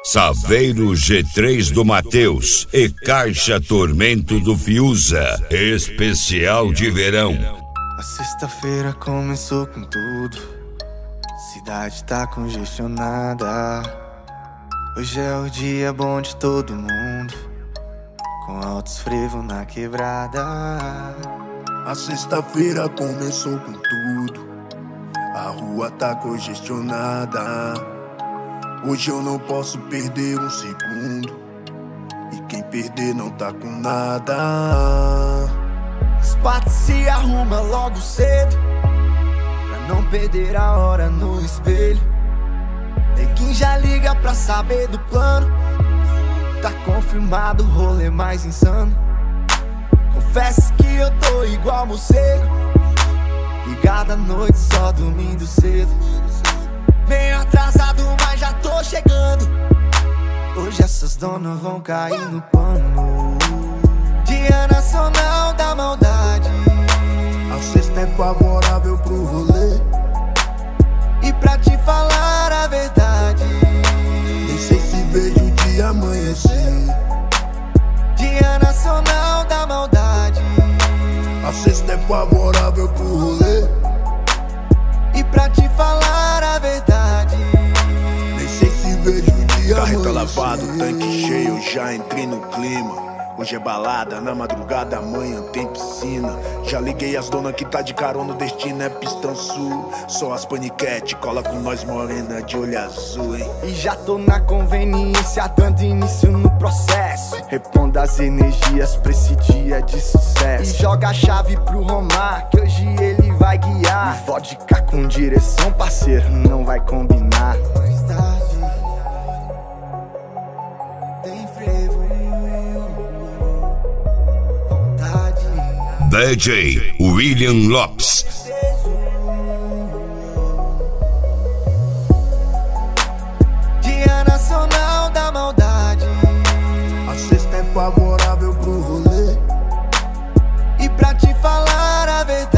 Saveiro G3 do Mateus e Caixa Tormento do Fiuza. Especial de verão. A sexta-feira começou com tudo. Cidade tá congestionada. Hoje é o dia bom de todo mundo, com altos frevos na quebrada. A sexta-feira começou com tudo. A rua tá congestionada. Hoje eu não posso perder um segundo, e quem perder não tá com nada. Os patos se arruma logo cedo, pra não perder a hora no espelho. Neguinho já liga pra saber do plano. Tá confirmado o rolê mais insano. Confesso que eu tô igual morcego, ligado à noite só dormindo cedo. Meio atrasado, mas já tô chegando. Hoje essas donas vão cair no pano. Dia Nacional da Maldade. A sexta é favorável pro rolê, e pra te falar a verdade, nem sei se vejo o dia amanhecer. Dia Nacional da Maldade. A sexta é favorável pro rolê, e pra te falar a verdade, nem sei se vejo o dia Carreta amanhecer. lavado, tanque cheio, já entrei no clima. Hoje é balada, na madrugada amanhã tem piscina. Já liguei as donas que tá de carona, o destino é Pistão Sul. Só as paniquete, cola com nós morena de olho azul, hein. e já tô na conveniência, dando início no processo. Reponda as energias pra esse dia de sucesso. E joga a chave pro Romar, que hoje ele vai guiar. E vodka com direção, parceiro, não vai combinar. Mais tarde tem frevo, vontade. DJ William Lopes. Dia Nacional da Maldade. A sexta é favorável pro rolê, E pra te falar a verdade,